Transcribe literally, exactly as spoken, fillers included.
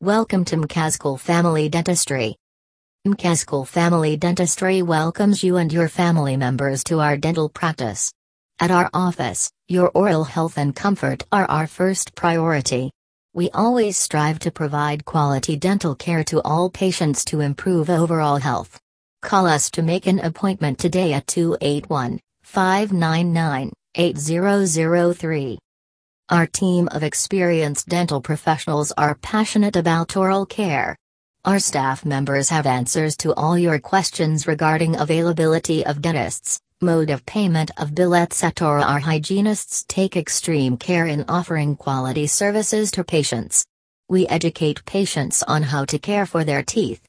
Welcome to McCaskill Family Dentistry. McCaskill Family Dentistry welcomes you and your family members to our dental practice. At our office, your oral health and comfort are our first priority. We always strive to provide quality dental care to all patients to improve overall health. Call us to make an appointment today at two eight one, five nine nine, eight zero zero three. Our team of experienced dental professionals are passionate about oral care. Our staff members have answers to all your questions regarding availability of dentists, mode of payment of bill, et cetera. Our hygienists take extreme care in offering quality services to patients. We educate patients on how to care for their teeth,